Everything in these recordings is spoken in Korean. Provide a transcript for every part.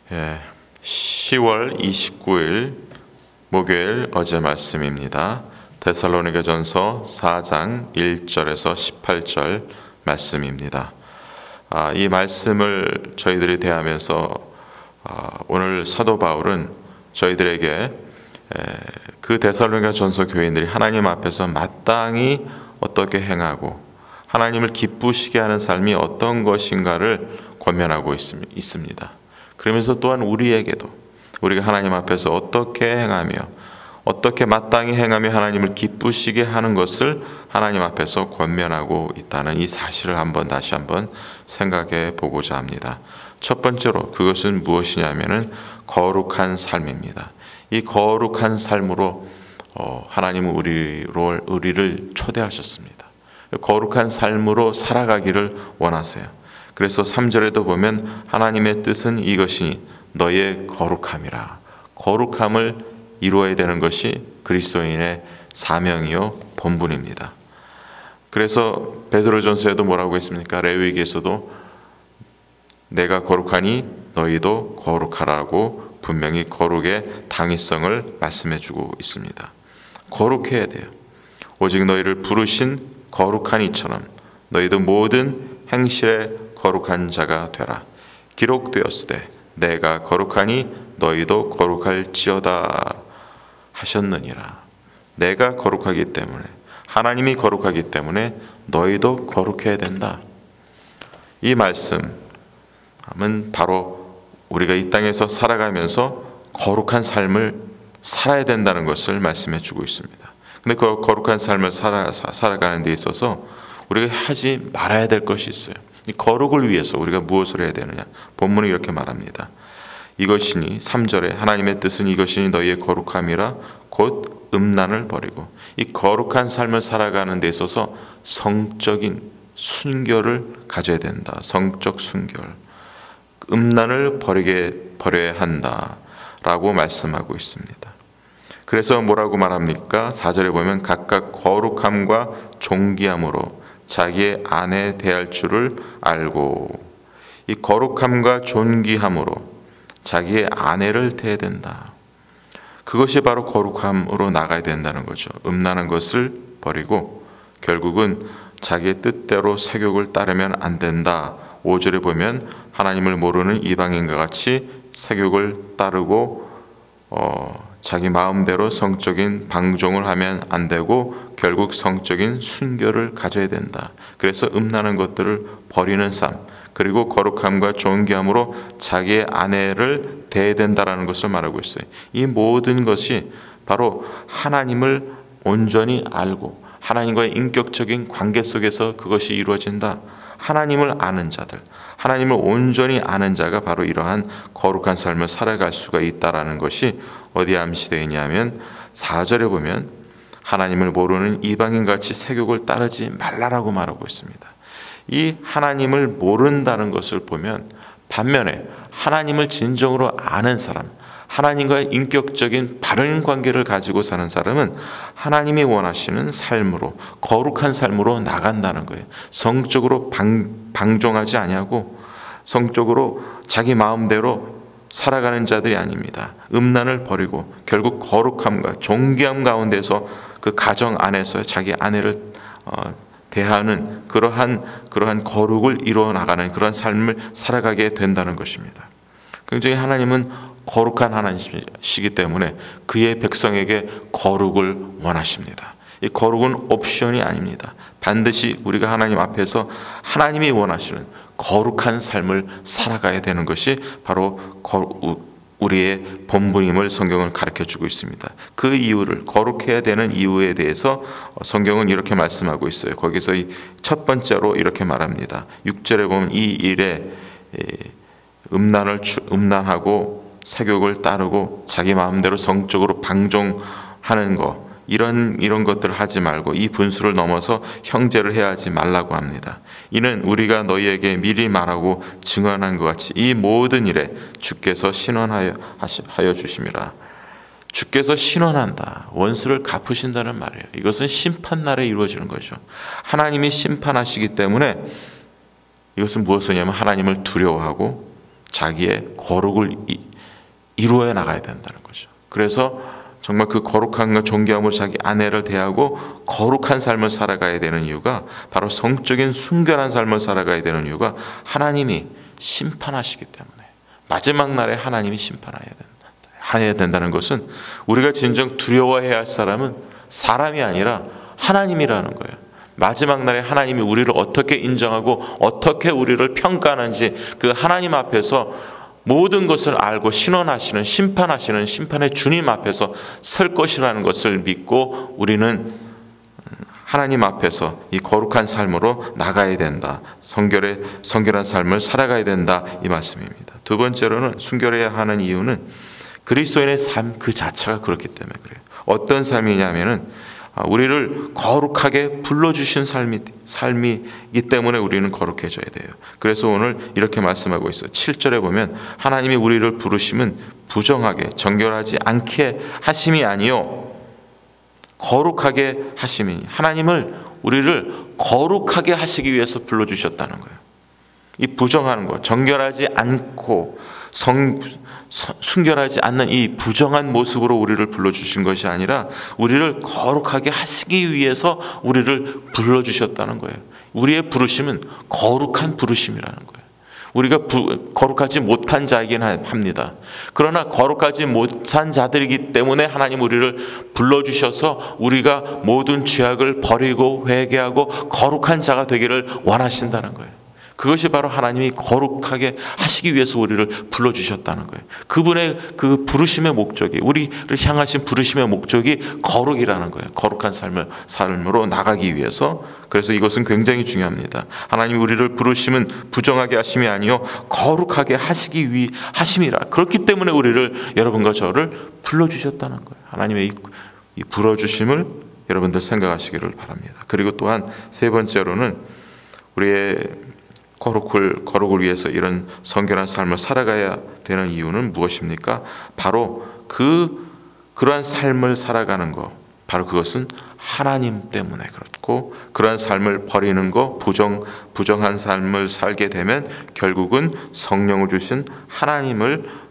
10월 29일 목요일 어제 말씀입니다. 데살로니가전서 4장 1절에서 18절 말씀입니다. 이 말씀을 저희들이 대하면서 오늘 사도 바울은 저희들에게 그 데살로니가전서 교인들이 하나님 앞에서 마땅히 어떻게 행하고 하나님을 기쁘시게 하는 삶이 어떤 것인가를 권면하고 있습니다. 그러면서 또한 우리에게도 우리가 하나님 앞에서 어떻게 행하며 어떻게 마땅히 행하며 하나님을 기쁘시게 하는 것을 하나님 앞에서 권면하고 있다는 이 사실을 다시 한번 생각해 보고자 합니다. 첫 번째로 그것은 무엇이냐면은 거룩한 삶입니다. 이 거룩한 삶으로 하나님은 우리를 초대하셨습니다. 거룩한 삶으로 살아가기를 원하세요. 그래서 3절에도 보면 하나님의 뜻은 이것이니 너의 거룩함이라. 거룩함을 이루어야 되는 것이 그리스도인의 사명이요 본분입니다. 그래서 베드로전서에도 뭐라고 했습니까? 레위기에서도 내가 거룩하니 너희도 거룩하라고 분명히 거룩의 당위성을 말씀해주고 있습니다. 거룩해야 돼요. 오직 너희를 부르신 거룩한 이처럼 너희도 모든 행실에 거룩한 자가 되라. 기록되었으되 내가 거룩하니 너희도 거룩할지어다 하셨느니라. 내가 거룩하기 때문에 하나님이 거룩하기 때문에 너희도 거룩해야 된다. 이 말씀은 바로 우리가 이 땅에서 살아가면서 거룩한 삶을 살아야 된다는 것을 말씀해 주고 있습니다. 근데 그 거룩한 삶을 살아가는 데 있어서 우리가 하지 말아야 될 것이 있어요. 이 거룩을 위해서 우리가 무엇을 해야 되느냐? 본문은 이렇게 말합니다. 이것이니 3절에 하나님의 뜻은 이것이니 너희의 거룩함이라 곧 음란을 버리고 이 거룩한 삶을 살아가는 데 있어서 성적인 순결을 가져야 된다. 성적 순결. 음란을 버려야 한다라고 말씀하고 있습니다. 그래서 뭐라고 말합니까? 4절에 보면 각각 거룩함과 존귀함으로 자기의 아내 대할 줄을 알고 이 거룩함과 존귀함으로 자기의 아내를 대해야 된다. 그것이 바로 거룩함으로 나가야 된다는 거죠. 음란한 것을 버리고 결국은 자기의 뜻대로 세욕을 따르면 안 된다. 5절에 보면 하나님을 모르는 이방인과 같이 세욕을 따르고 자기 마음대로 성적인 방종을 하면 안 되고 결국 성적인 순결을 가져야 된다. 그래서 음란한 것들을 버리는 삶 그리고 거룩함과 존귀함으로 자기의 아내를 대해야 된다는 것을 말하고 있어요. 이 모든 것이 바로 하나님을 온전히 알고 하나님과의 인격적인 관계 속에서 그것이 이루어진다. 하나님을 아는 자들, 하나님을 온전히 아는 자가 바로 이러한 거룩한 삶을 살아갈 수가 있다는 것이 어디에 암시되어 있냐면 4절에 보면 하나님을 모르는 이방인같이 세욕을 따르지 말라라고 말하고 있습니다. 이 하나님을 모른다는 것을 보면 반면에 하나님을 진정으로 아는 사람, 하나님과의 인격적인 바른 관계를 가지고 사는 사람은 하나님이 원하시는 삶으로 거룩한 삶으로 나간다는 거예요. 성적으로 방종하지 아니하고 성적으로 자기 마음대로 살아가는 자들이 아닙니다. 음란을 버리고 결국 거룩함과 존귀함 가운데서 그 가정 안에서 자기 아내를 대하는 그러한 거룩을 이루어 나가는 그런 삶을 살아가게 된다는 것입니다. 굉장히 하나님은 거룩한 하나님이시기 때문에 그의 백성에게 거룩을 원하십니다. 이 거룩은 옵션이 아닙니다. 반드시 우리가 하나님 앞에서 하나님이 원하시는 거룩한 삶을 살아가야 되는 것이 바로 우리의 본분임을 성경은 가르쳐주고 있습니다. 그 이유를 거룩해야 되는 이유에 대해서 성경은 이렇게 말씀하고 있어요. 거기서 첫 번째로 이렇게 말합니다. 6절에 보면 이 일에 음란하고 세욕을 따르고 자기 마음대로 성적으로 방종하는 것 이런 것들을 하지 말고 이 분수를 넘어서 형제를 해하지 말라고 합니다. 이는 우리가 너희에게 미리 말하고 증언한 것 같이 이 모든 일에 주께서 신원하여 주심이라. 주께서 신원한다. 원수를 갚으신다는 말이에요. 이것은 심판날에 이루어지는 거죠. 하나님이 심판하시기 때문에 이것은 무엇이냐면 하나님을 두려워하고 자기의 거룩을 이루어 나가야 된다는 거죠. 그래서 정말 그 거룩함과 존귀함으로 자기 아내를 대하고 거룩한 삶을 살아가야 되는 이유가 바로 성적인 순결한 삶을 살아가야 되는 이유가 하나님이 심판하시기 때문에 마지막 날에 하나님이 심판해야 된다는 것은 우리가 진정 두려워해야 할 사람은 사람이 아니라 하나님이라는 거예요. 마지막 날에 하나님이 우리를 어떻게 인정하고 어떻게 우리를 평가하는지 그 하나님 앞에서 모든 것을 알고 신원하시는 심판하시는 심판의 주님 앞에서 설 것이라는 것을 믿고 우리는 하나님 앞에서 이 거룩한 삶으로 나가야 된다. 성결한 삶을 살아가야 된다. 이 말씀입니다. 두 번째로는 순결해야 하는 이유는 그리스도인의 삶 그 자체가 그렇기 때문에 그래요. 어떤 삶이냐면은 우리를 거룩하게 불러주신 삶이기 때문에 우리는 거룩해져야 돼요. 그래서 오늘 이렇게 말씀하고 있어요. 7절에 보면 하나님이 우리를 부르심은 부정하게 정결하지 않게 하심이 아니요 거룩하게 하심이니 하나님을 우리를 거룩하게 하시기 위해서 불러주셨다는 거예요. 이 부정하는 거 정결하지 않고 순결하지 않는 이 부정한 모습으로 우리를 불러주신 것이 아니라 우리를 거룩하게 하시기 위해서 우리를 불러주셨다는 거예요. 우리의 부르심은 거룩한 부르심이라는 거예요. 우리가 거룩하지 못한 자이긴 합니다. 그러나 거룩하지 못한 자들이기 때문에 하나님 우리를 불러주셔서 우리가 모든 죄악을 버리고 회개하고 거룩한 자가 되기를 원하신다는 거예요. 그것이 바로 하나님이 거룩하게 하시기 위해서 우리를 불러주셨다는 거예요. 그분의 그 부르심의 목적이 우리를 향하신 부르심의 목적이 거룩이라는 거예요. 거룩한 삶으로 나가기 위해서. 그래서 이것은 굉장히 중요합니다. 하나님이 우리를 부르심은 부정하게 하심이 아니요 거룩하게 하시기 위하심이라. 그렇기 때문에 우리를 여러분과 저를 불러주셨다는 거예요. 하나님의 이 불러주심을 여러분들 생각하시기를 바랍니다. 그리고 또한 세 번째로는 우리의 거룩을 위해서 이런 성결한 삶을 살아가야 되는 이유는 무엇입니까? 바로 그러한 삶을 살아가는 것, 바로 그것은 하나님 때문에 그렇고 그러한 삶을 버리는 것, 부정한 삶을 살게 되면 결국은 성령을 주신 하나님을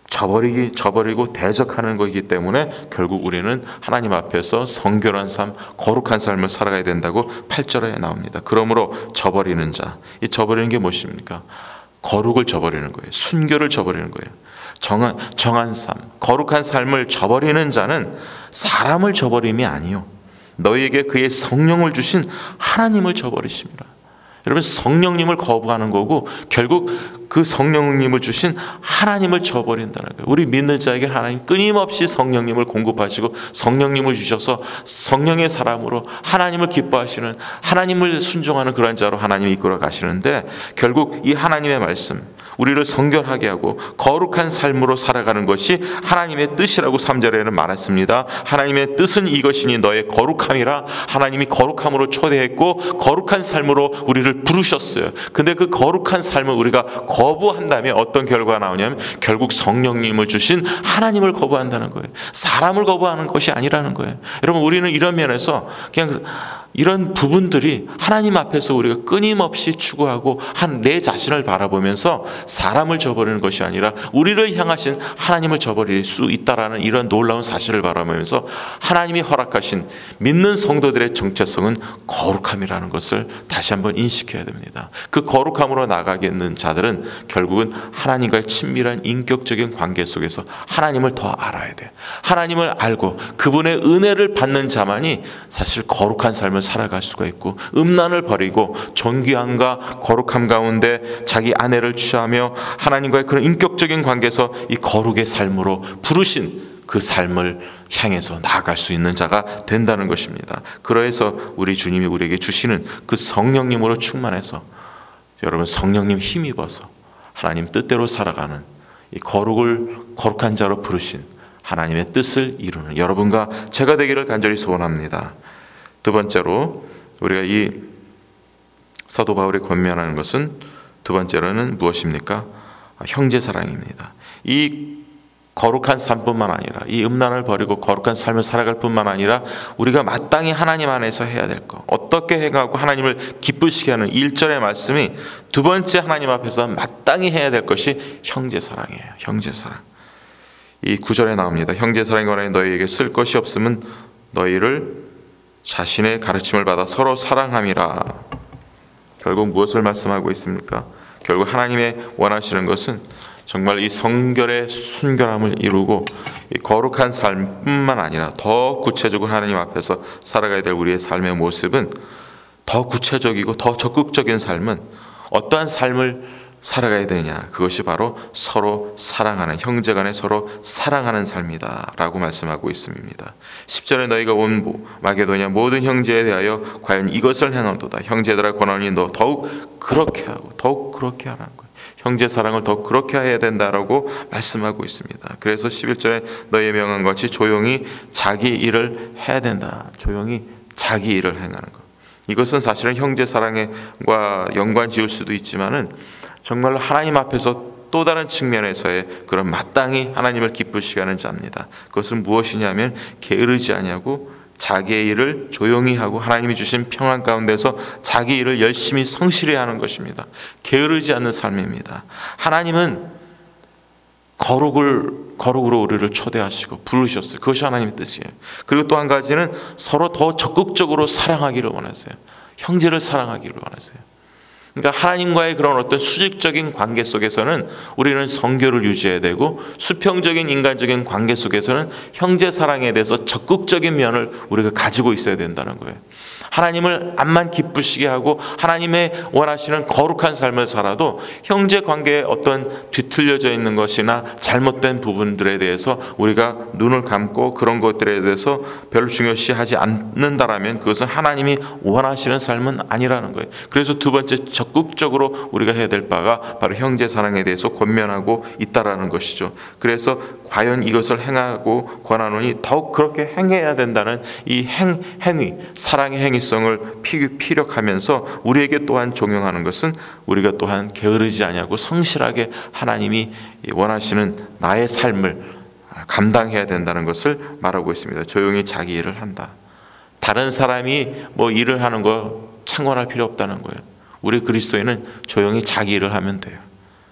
저버리고 대적하는 것이기 때문에 결국 우리는 하나님 앞에서 성결한 삶, 거룩한 삶을 살아가야 된다고 8절에 나옵니다. 그러므로 저버리는 자, 이 저버리는 게 무엇입니까? 거룩을 저버리는 거예요. 순결을 저버리는 거예요. 정한 삶, 거룩한 삶을 저버리는 자는 사람을 저버림이 아니요 너희에게 그의 성령을 주신 하나님을 저버리십니다. 여러분 성령님을 거부하는 거고 결국 그 성령님을 주신 하나님을 저버린다는 거예요. 우리 믿는 자에게 하나님 끊임없이 성령님을 공급하시고 성령님을 주셔서 성령의 사람으로 하나님을 기뻐하시는 하나님을 순종하는 그런 자로 하나님이 이끌어 가시는데 결국 이 하나님의 말씀 우리를 성결하게 하고 거룩한 삶으로 살아가는 것이 하나님의 뜻이라고 3절에는 말했습니다. 하나님의 뜻은 이것이니 너의 거룩함이라. 하나님이 거룩함으로 초대했고 거룩한 삶으로 우리를 부르셨어요. 근데 그 거룩한 삶을 우리가 거부한다면 어떤 결과가 나오냐면 결국 성령님을 주신 하나님을 거부한다는 거예요. 사람을 거부하는 것이 아니라는 거예요. 여러분 우리는 이런 면에서 그냥 이런 부분들이 하나님 앞에서 우리가 끊임없이 추구하고 내 자신을 바라보면서 사람을 저버리는 것이 아니라 우리를 향하신 하나님을 저버릴 수 있다라는 이런 놀라운 사실을 바라보면서 하나님이 허락하신 믿는 성도들의 정체성은 거룩함이라는 것을 다시 한번 인식해야 됩니다. 그 거룩함으로 나가겠는 자들은 결국은 하나님과의 친밀한 인격적인 관계 속에서 하나님을 더 알아야 돼. 하나님을 알고 그분의 은혜를 받는 자만이 사실 거룩한 삶을 살아갈 수가 있고 음란을 버리고 존귀함과 거룩함 가운데 자기 아내를 취하며 하나님과의 그런 인격적인 관계에서 이 거룩의 삶으로 부르신 그 삶을 향해서 나아갈 수 있는 자가 된다는 것입니다. 그래서 우리 주님이 우리에게 주시는 그 성령님으로 충만해서 여러분 성령님 힘입어서 하나님 뜻대로 살아가는 이 거룩한 자로 부르신 하나님의 뜻을 이루는 여러분과 제가 되기를 간절히 소원합니다. 두 번째로 우리가 이 사도 바울이 권면하는 것은 두 번째로는 무엇입니까? 형제 사랑입니다. 이 거룩한 삶뿐만 아니라 이 음란을 버리고 거룩한 삶을 살아갈 뿐만 아니라 우리가 마땅히 하나님 안에서 해야 될 것, 어떻게 행하고 하나님을 기쁘시게 하는 1절의 말씀이 두 번째 하나님 앞에서 마땅히 해야 될 것이 형제사랑이에요. 형제사랑. 이 9절에 나옵니다. 형제사랑에 관하여 너희에게 쓸 것이 없음은 너희를 자신의 가르침을 받아 서로 사랑함이라. 결국 무엇을 말씀하고 있습니까? 결국 하나님의 원하시는 것은 정말 이 성결의 순결함을 이루고 이 거룩한 삶뿐만 아니라 더 구체적으로 하나님 앞에서 살아가야 될 우리의 삶의 모습은 더 구체적이고 더 적극적인 삶은 어떠한 삶을 살아가야 되느냐, 그것이 바로 서로 사랑하는, 형제간에 서로 사랑하는 삶이다 라고 말씀하고 있습니다. 10절에 너희가 온 마게도냐 모든 형제에 대하여 과연 이것을 행하도다. 형제들아 권하노니 너 더욱 그렇게 하고 더욱 그렇게 하라는 거예요. 형제 사랑을 더욱 그렇게 해야 된다라고 말씀하고 있습니다. 그래서 11절에 너희의 명한 것이 조용히 자기 일을 해야 된다. 조용히 자기 일을 행하는 것. 이것은 사실은 형제 사랑과 연관 지을 수도 있지만은 정말로 하나님 앞에서 또 다른 측면에서의 그런 마땅히 하나님을 기쁘시게 하는 자입니다. 그것은 무엇이냐면 게으르지 아니하고 자기의 일을 조용히 하고 하나님이 주신 평안 가운데서 자기 일을 열심히 성실히 하는 것입니다. 게으르지 않는 삶입니다. 하나님은 거룩으로 우리를 초대하시고 부르셨어요. 그것이 하나님의 뜻이에요. 그리고 또 한 가지는 서로 더 적극적으로 사랑하기를 원하세요. 형제를 사랑하기를 원하세요. 그러니까 하나님과의 그런 어떤 수직적인 관계 속에서는 우리는 성교를 유지해야 되고, 수평적인 인간적인 관계 속에서는 형제 사랑에 대해서 적극적인 면을 우리가 가지고 있어야 된다는 거예요. 하나님을 암만 기쁘시게 하고 하나님의 원하시는 거룩한 삶을 살아도 형제 관계에 어떤 뒤틀려져 있는 것이나 잘못된 부분들에 대해서 우리가 눈을 감고 그런 것들에 대해서 별로 중요시하지 않는다라면 그것은 하나님이 원하시는 삶은 아니라는 거예요. 그래서 두 번째, 적극적으로 우리가 해야 될 바가 바로 형제 사랑에 대해서 권면하고 있다라는 것이죠. 그래서 과연 이것을 행하고 권하노니 더욱 그렇게 행해야 된다는 이 행위, 사랑의 행위성을 피력하면서 우리에게 또한 종용하는 것은 우리가 또한 게으르지 아니하고 성실하게 하나님이 원하시는 나의 삶을 감당해야 된다는 것을 말하고 있습니다. 조용히 자기 일을 한다. 다른 사람이 뭐 일을 하는 거 참관할 필요 없다는 거예요. 우리 그리스도인은 조용히 자기 일을 하면 돼요.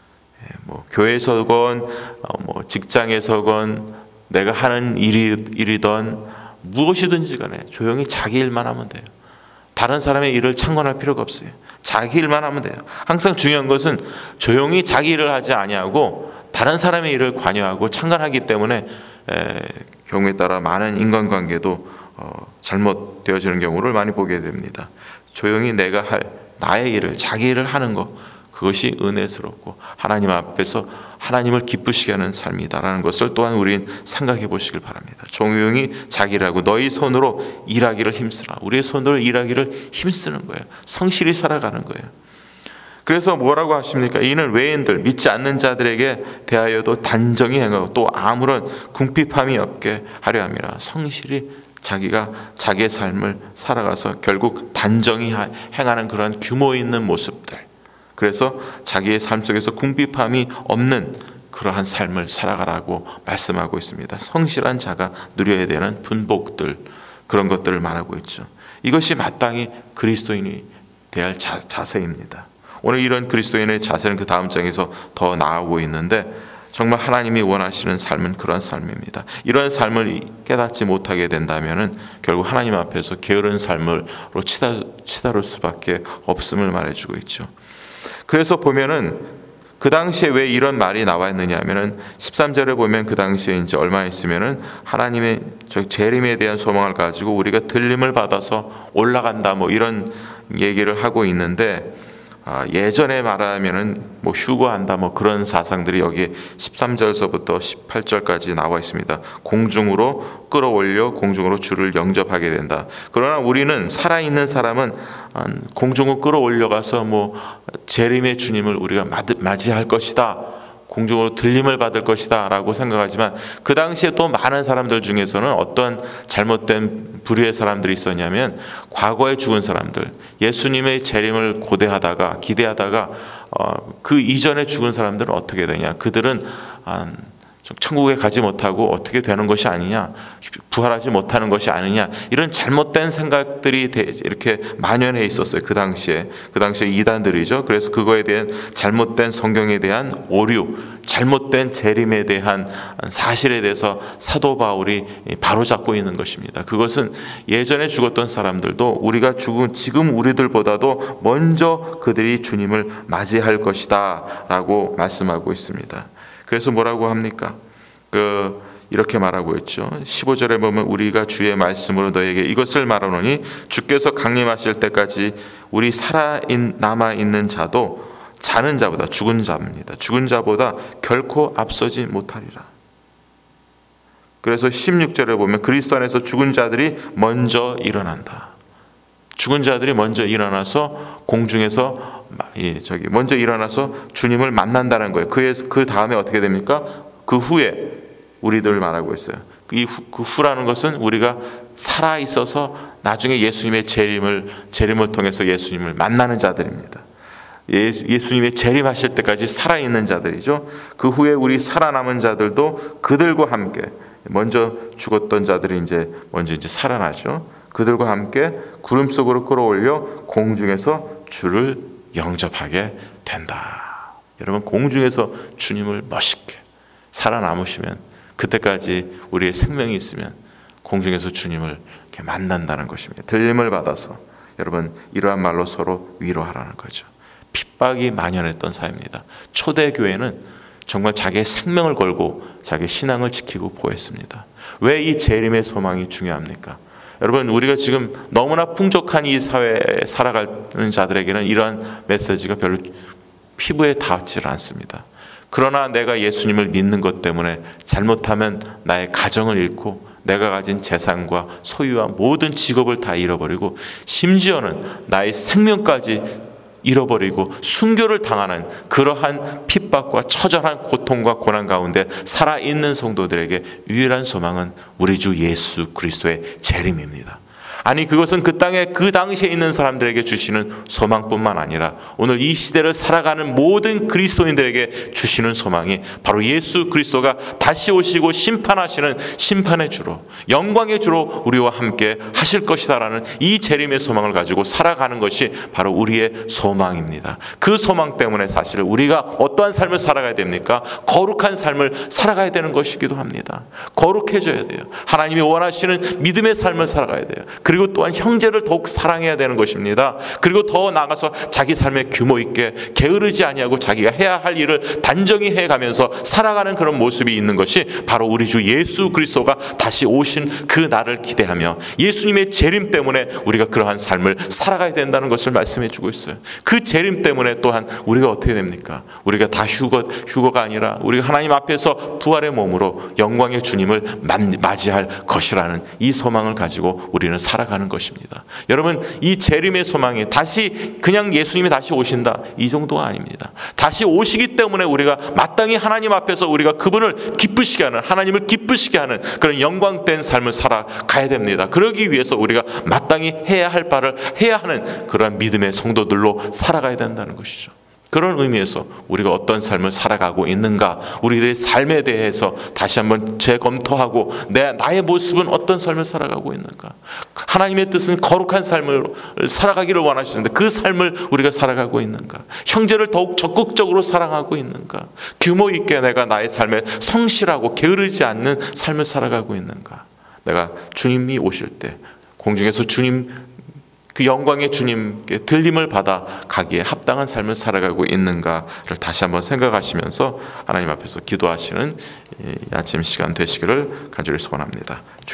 뭐 교회에서건 뭐 직장에서건 내가 하는 일이든 무엇이든지 간에 조용히 자기 일만 하면 돼요. 다른 사람의 일을 참관할 필요가 없어요. 자기 일만 하면 돼요. 항상 중요한 것은 조용히 자기 일을 하지 아니하고 다른 사람의 일을 관여하고 참관하기 때문에 경우에 따라 많은 인간관계도 잘못되어지는 경우를 많이 보게 됩니다. 조용히 내가 할 나의 일을, 자기 일을 하는 것, 그것이 은혜스럽고 하나님 앞에서 하나님을 기쁘시게 하는 삶이다라는 것을 또한 우리는 생각해 보시길 바랍니다. 조용히 자기 일하고 너희 손으로 일하기를 힘쓰라. 우리의 손으로 일하기를 힘쓰는 거예요. 성실히 살아가는 거예요. 그래서 뭐라고 하십니까? 이는 외인들, 믿지 않는 자들에게 대하여도 단정히 행하고 또 아무런 궁핍함이 없게 하려 함이라. 성실히 자기가 자기의 삶을 살아가서 결국 단정히 행하는 그런 규모 있는 모습들, 그래서 자기의 삶 속에서 궁핍함이 없는 그러한 삶을 살아가라고 말씀하고 있습니다. 성실한 자가 누려야 되는 분복들, 그런 것들을 말하고 있죠. 이것이 마땅히 그리스도인이 돼야 할 자세입니다. 오늘 이런 그리스도인의 자세는 그 다음 장에서 더 나아오고 있는데 정말 하나님이 원하시는 삶은 그런 삶입니다. 이런 삶을 깨닫지 못하게 된다면 결국 하나님 앞에서 게으른 삶으로 치달을 수밖에 없음을 말해주고 있죠. 그래서 보면은 그 당시에 왜 이런 말이 나와 있느냐 하면은 13절에 보면 그 당시에 이제 얼마 있으면은 하나님의 재림에 대한 소망을 가지고 우리가 들림을 받아서 올라간다 뭐 이런 얘기를 하고 있는데, 예전에 말하면은 뭐 휴거한다 뭐 그런 사상들이 여기 13절서부터 18절까지 나와 있습니다. 공중으로 끌어올려 공중으로 주를 영접하게 된다. 그러나 우리는 살아있는 사람은 공중으로 끌어올려가서 뭐 재림의 주님을 우리가 맞이할 것이다, 공중으로 들림을 받을 것이다 라고 생각하지만, 그 당시에 또 많은 사람들 중에서는 어떤 잘못된 불의의 사람들이 있었냐면, 과거에 죽은 사람들, 예수님의 재림을 기대하다가 그 이전에 죽은 사람들은 어떻게 되냐, 그들은 천국에 가지 못하고 어떻게 되는 것이 아니냐, 부활하지 못하는 것이 아니냐, 이런 잘못된 생각들이 이렇게 만연해 있었어요. 그 당시에 이단들이죠. 그래서 그거에 대한 잘못된 성경에 대한 오류, 잘못된 재림에 대한 사실에 대해서 사도 바울이 바로잡고 있는 것입니다. 그것은 예전에 죽었던 사람들도 우리가 지금 우리들보다도 먼저 그들이 주님을 맞이할 것이다 라고 말씀하고 있습니다. 그래서 뭐라고 합니까? 이렇게 말하고 있죠. 15절에 보면 우리가 주의 말씀으로 너에게 이것을 말하노니 주께서 강림하실 때까지 우리 남아있는 자도 자는 자보다, 죽은 자입니다. 죽은 자보다 결코 앞서지 못하리라. 그래서 16절에 보면 그리스도 안에서 죽은 자들이 먼저 일어난다. 죽은 자들이 먼저 일어나서 공중에서 먼저 일어나서 주님을 만난다는 거예요. 그 다음에 어떻게 됩니까? 그 후에 우리들 말하고 있어요. 그 후라는 것은 우리가 살아 있어서 나중에 예수님의 재림을 통해서 예수님을 만나는 자들입니다. 예수님의 재림하실 때까지 살아 있는 자들이죠. 그 후에 우리 살아남은 자들도 그들과 함께, 먼저 죽었던 자들이 먼저 살아나죠. 그들과 함께 구름 속으로 끌어올려 공중에서 주를 영접하게 된다. 여러분, 공중에서 주님을 멋있게 살아남으시면, 그때까지 우리의 생명이 있으면 공중에서 주님을 이렇게 만난다는 것입니다. 들림을 받아서 여러분, 이러한 말로 서로 위로하라는 거죠. 핍박이 만연했던 사회입니다. 초대교회는 정말 자기의 생명을 걸고 자기의 신앙을 지키고 보였습니다. 왜 이 재림의 소망이 중요합니까? 여러분, 우리가 지금 너무나 풍족한 이 사회에 살아가는 자들에게는 이러한 메시지가 별로 피부에 닿지를 않습니다. 그러나 내가 예수님을 믿는 것 때문에 잘못하면 나의 가정을 잃고 내가 가진 재산과 소유와 모든 직업을 다 잃어버리고 심지어는 나의 생명까지 잃어버리고 순교를 당하는 그러한 핍박과 처절한 고통과 고난 가운데 살아있는 성도들에게 유일한 소망은 우리 주 예수 그리스도의 재림입니다. 아니, 그것은 그 땅에 그 당시에 있는 사람들에게 주시는 소망뿐만 아니라 오늘 이 시대를 살아가는 모든 그리스도인들에게 주시는 소망이 바로 예수 그리스도가 다시 오시고 심판하시는 심판의 주로, 영광의 주로 우리와 함께 하실 것이다라는 이 재림의 소망을 가지고 살아가는 것이 바로 우리의 소망입니다. 그 소망 때문에 사실 우리가 어떠한 삶을 살아가야 됩니까? 거룩한 삶을 살아가야 되는 것이기도 합니다. 거룩해져야 돼요. 하나님이 원하시는 믿음의 삶을 살아가야 돼요. 그리고 또한 형제를 더욱 사랑해야 되는 것입니다. 그리고 더 나아가서 자기 삶의 규모 있게 게으르지 아니하고 자기가 해야 할 일을 단정히 해가면서 살아가는 그런 모습이 있는 것이 바로 우리 주 예수 그리스도가 다시 오신 그 날을 기대하며 예수님의 재림 때문에 우리가 그러한 삶을 살아가야 된다는 것을 말씀해 주고 있어요. 그 재림 때문에 또한 우리가 어떻게 됩니까? 우리가 다 휴거가 아니라 우리가 하나님 앞에서 부활의 몸으로 영광의 주님을 맞이할 것이라는 이 소망을 가지고 우리는 살아가는 것입니다. 여러분, 이 재림의 소망이 다시 그냥 예수님이 다시 오신다, 이 정도가 아닙니다. 다시 오시기 때문에 우리가 마땅히 하나님 앞에서 우리가 그분을 기쁘시게 하는, 하나님을 기쁘시게 하는 그런 영광된 삶을 살아가야 됩니다. 그러기 위해서 우리가 마땅히 해야 할 바를 해야 하는 그러한 믿음의 성도들로 살아가야 된다는 것이죠. 그런 의미에서 우리가 어떤 삶을 살아가고 있는가, 우리들의 삶에 대해서 다시 한번 재검토하고 나의 모습은 어떤 삶을 살아가고 있는가, 하나님의 뜻은 거룩한 삶을 살아가기를 원하시는데 그 삶을 우리가 살아가고 있는가, 형제를 더욱 적극적으로 사랑하고 있는가, 규모 있게 내가 나의 삶에 성실하고 게으르지 않는 삶을 살아가고 있는가, 내가 주님이 오실 때 공중에서 그 영광의 주님께 들림을 받아 가기에 합당한 삶을 살아가고 있는가를 다시 한번 생각하시면서 하나님 앞에서 기도하시는 아침 시간 되시기를 간절히 소원합니다.